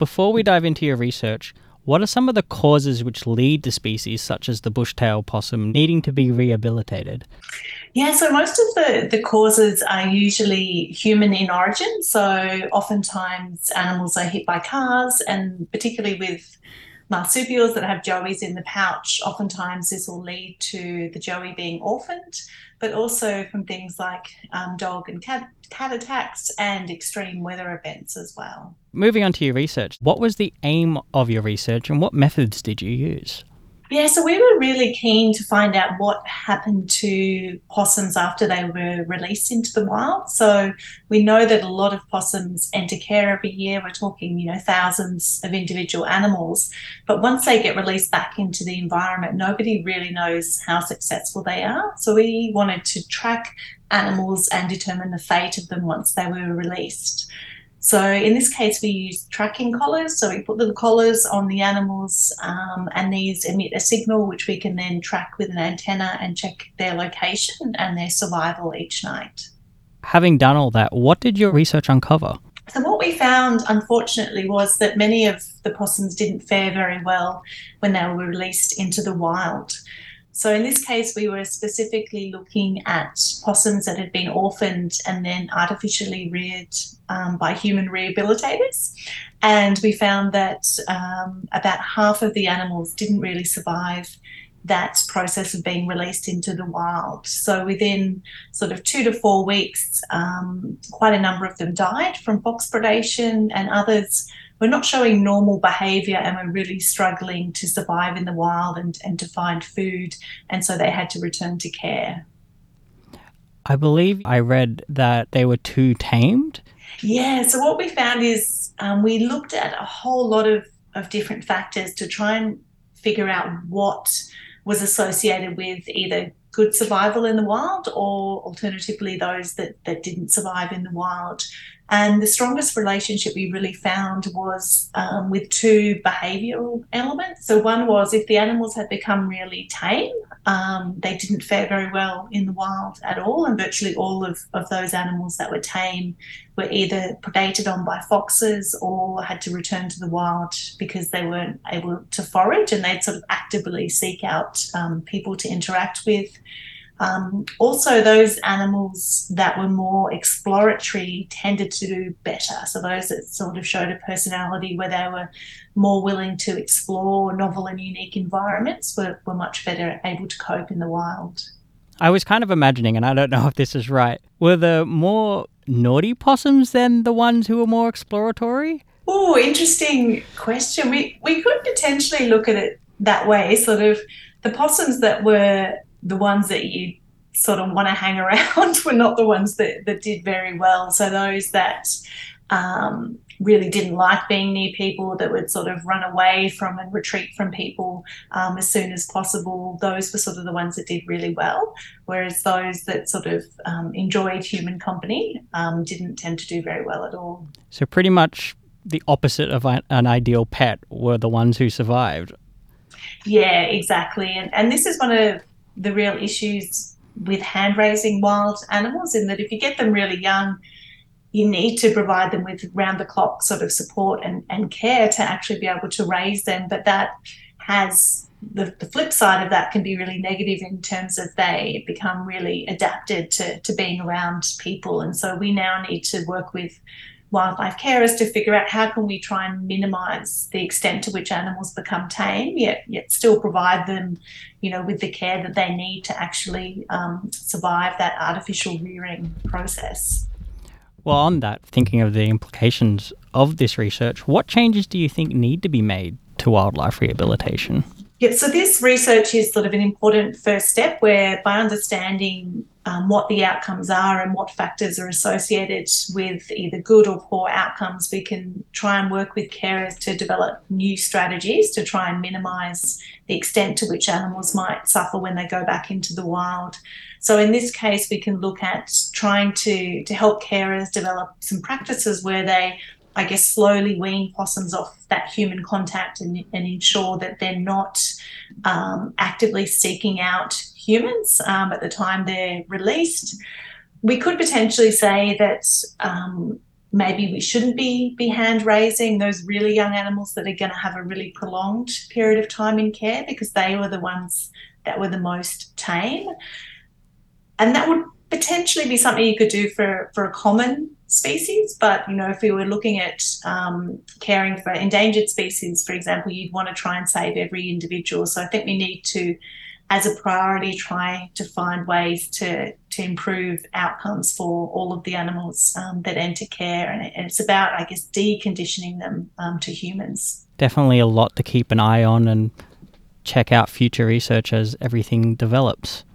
Before we dive into your research, what are some of the causes which lead to species such as the bushtail possum needing to be rehabilitated? Yeah, so most of the causes are usually human in origin. So oftentimes animals are hit by cars, and particularly with marsupials that have joeys in the pouch, oftentimes this will lead to the joey being orphaned, but also from things like dog and cat attacks and extreme weather events as well. Moving on to your research, what was the aim of your research and what methods did you use? Yeah, so we were really keen to find out what happened to possums after they were released into the wild. So we know that a lot of possums enter care every year. We're talking, thousands of individual animals. But once they get released back into the environment, nobody really knows how successful they are. So we wanted to track animals and determine the fate of them once they were released. So in this case, we use tracking collars. So we put little collars on the animals, and these emit a signal which we can then track with an antenna and check their location and their survival each night. Having done all that, what did your research uncover? So what we found, unfortunately, was that many of the possums didn't fare very well when they were released into the wild. So in this case, we were specifically looking at possums that had been orphaned and then artificially reared by human rehabilitators. And we found that about half of the animals didn't really survive that process of being released into the wild. So within sort of 2 to 4 weeks, quite a number of them died from fox predation, and others were not showing normal behaviour and were really struggling to survive in the wild and to find food. And so they had to return to care. I believe I read that they were too tamed. Yeah, so what we found is we looked at a whole lot of different factors to try and figure out what was associated with either good survival in the wild or alternatively those that didn't survive in the wild. And the strongest relationship we really found was with two behavioural elements. So one was if the animals had become really tame, they didn't fare very well in the wild at all, and virtually all of those animals that were tame were either predated on by foxes or had to return to the wild because they weren't able to forage, and they'd sort of actively seek out people to interact with. Also, those animals that were more exploratory tended to do better. So those that sort of showed a personality where they were more willing to explore novel and unique environments were much better able to cope in the wild. I was kind of imagining, and I don't know if this is right, were the more naughty possums than the ones who were more exploratory? Oh, interesting question. We could potentially look at it that way, sort of the possums that were the ones that you sort of want to hang around were not the ones that did very well. So those that really didn't like being near people, that would sort of run away from and retreat from people as soon as possible, those were sort of the ones that did really well. Whereas those that sort of enjoyed human company didn't tend to do very well at all. So pretty much the opposite of an ideal pet were the ones who survived. Yeah, exactly. And this is one of the real issues with hand raising wild animals, in that if you get them really young, you need to provide them with round the clock sort of support and care to actually be able to raise them. But that has the flip side of that can be really negative in terms of they become really adapted to being around people. And so we now need to work with wildlife carers to figure out how can we try and minimise the extent to which animals become tame, yet still provide them, with the care that they need to actually survive that artificial rearing process. Well, on that, thinking of the implications of this research, what changes do you think need to be made to wildlife rehabilitation? Yeah, so this research is sort of an important first step where by understanding what the outcomes are and what factors are associated with either good or poor outcomes, we can try and work with carers to develop new strategies to try and minimise the extent to which animals might suffer when they go back into the wild. So in this case, we can look at trying to help carers develop some practices where they, I guess, slowly wean possums off that human contact and ensure that they're not actively seeking out humans at the time they're released. We could potentially say that maybe we shouldn't be hand raising those really young animals that are going to have a really prolonged period of time in care, because they were the ones that were the most tame. And that would potentially be something you could do for a common species. But, if we were looking at caring for endangered species, for example, you'd want to try and save every individual. So I think we need to, as a priority, try to find ways to improve outcomes for all of the animals that enter care. And it's about, I guess, deconditioning them to humans. Definitely a lot to keep an eye on and check out future research as everything develops.